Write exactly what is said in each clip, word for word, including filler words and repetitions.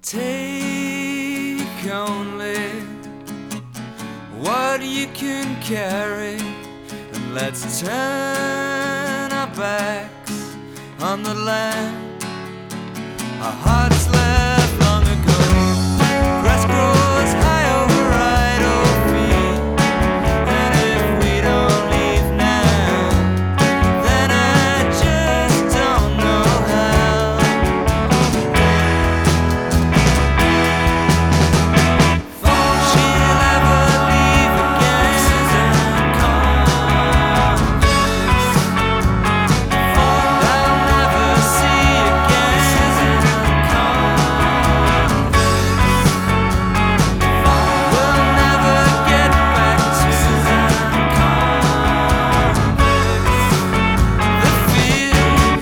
Take only what you can carry, and let's turn our backs on the land our hearts left long ago. Grass grows high over idle feet, and if we don't leave now, then I just don't know how. She'll ever leave again and come. I'll never see again and come. We'll never get back to the field.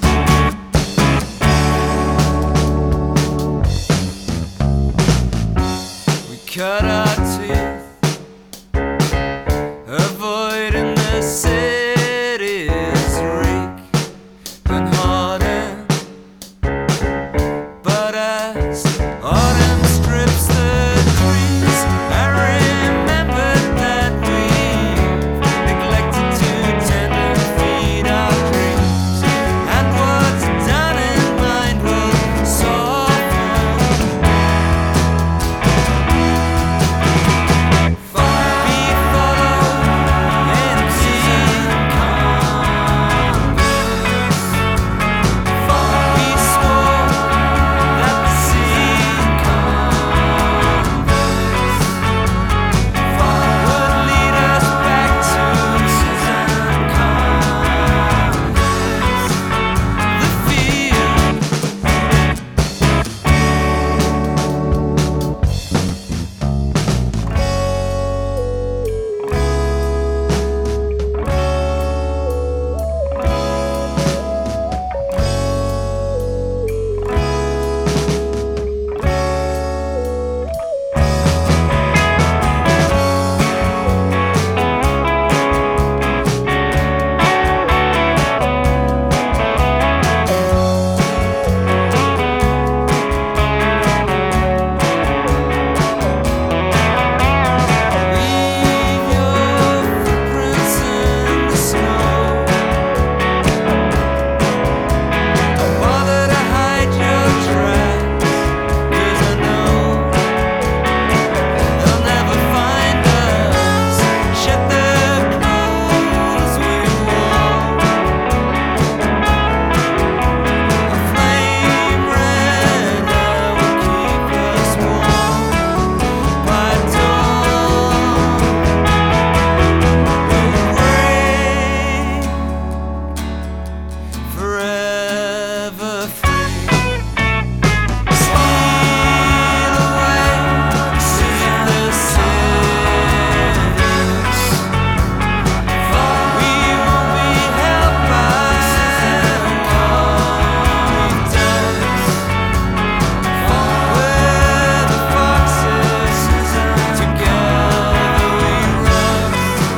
We cut our teeth, avoiding the city's reek and harden. But as autumn strips the trees, I remember that we neglected to tender feed our dreams, and what's done in mind will soften. We follow empty converse. We swore that the sea converse would lead us back to Suzanne Converse, the field. Leave your footprints in the snow. Don't bother to hide your tracks, 'cause I know they'll never find us. Shed the clothes we wore. A flame red hair will keep us warm. By dawn we'll break, forever free. Steal away, see the cities. We won't be held by what we've done. Where the foxes together we run.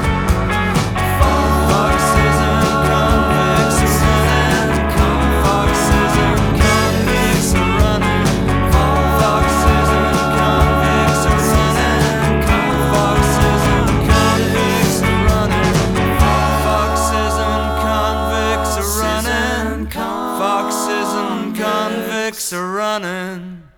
Foxes and convicts are running. Foxes and convicts are running. Foxes and convicts are running. Foxes and convicts are running. Foxes and convicts are running. Foxes and convicts are running.